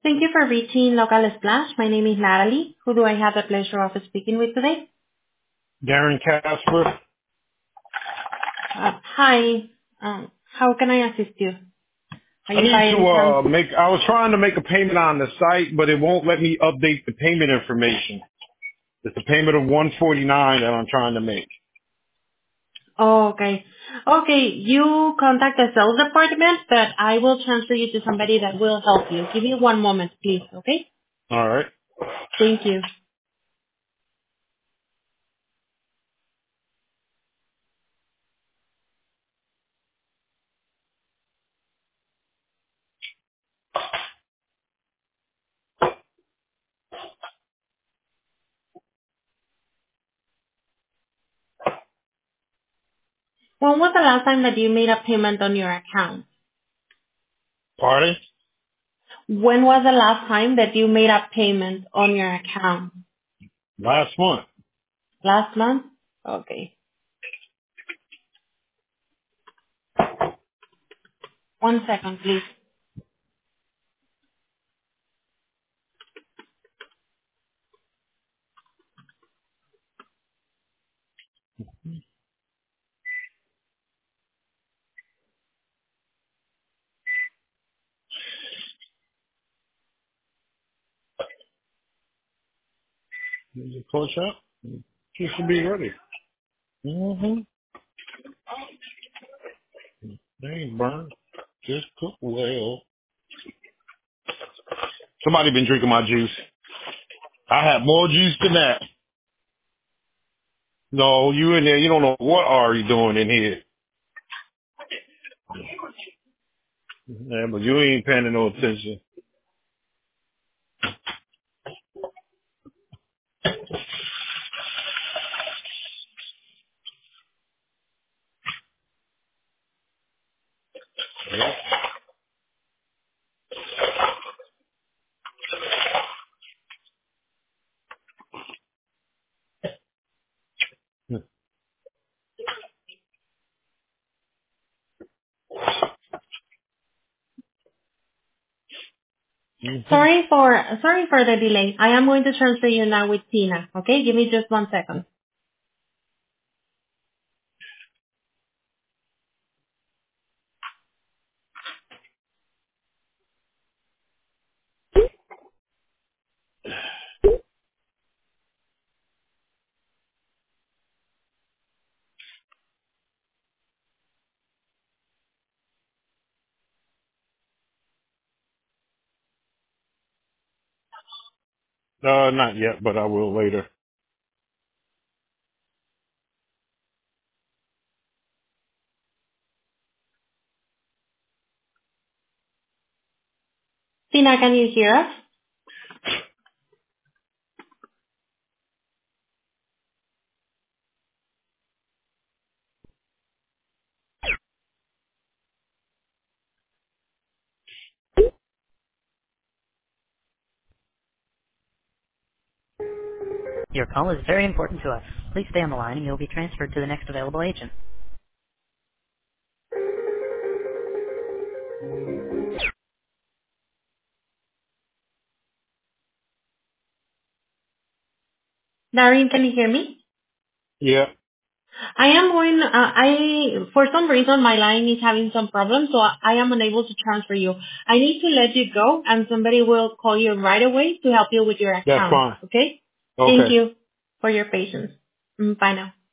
Thank you for reaching Local Splash. My name is Natalie. Who do I have the pleasure of speaking with today? Darren Casper. Hi. How can I assist you? Are I you need by any chance? to I was trying to make a payment on the site, but it won't let me update the payment information. It's a payment of $149 that I'm trying to make. Oh, okay. Okay, you contact the sales department, but I will transfer you to somebody that will help you. Give me one moment, please, okay? All right. Thank you. When was the last time that you made a payment on your account? Pardon? When was the last time that you made a payment on your account? Last month. Last month? Okay. One second, please. Is it close up? She should be ready. Mm-hmm. They ain't burned. Just cook well. Somebody been drinking my juice. I had more juice than that. No, you in there. You don't know what are you doing in here. Yeah, but you ain't paying no attention. Mm-hmm. Sorry for the delay. I am going to transfer you now with Tina. Okay, give me just one second. Not yet, but I will later. Tina, can you hear us? Your call is very important to us. Please stay on the line and you'll be transferred to the next available agent. Darren, can you hear me? Yeah, For some reason my line is having some problems, so I am unable to transfer you. I need to let you go and somebody will call you right away to help you with your that's account. fine. Okay? Thank Okay. you for your patience. Bye now.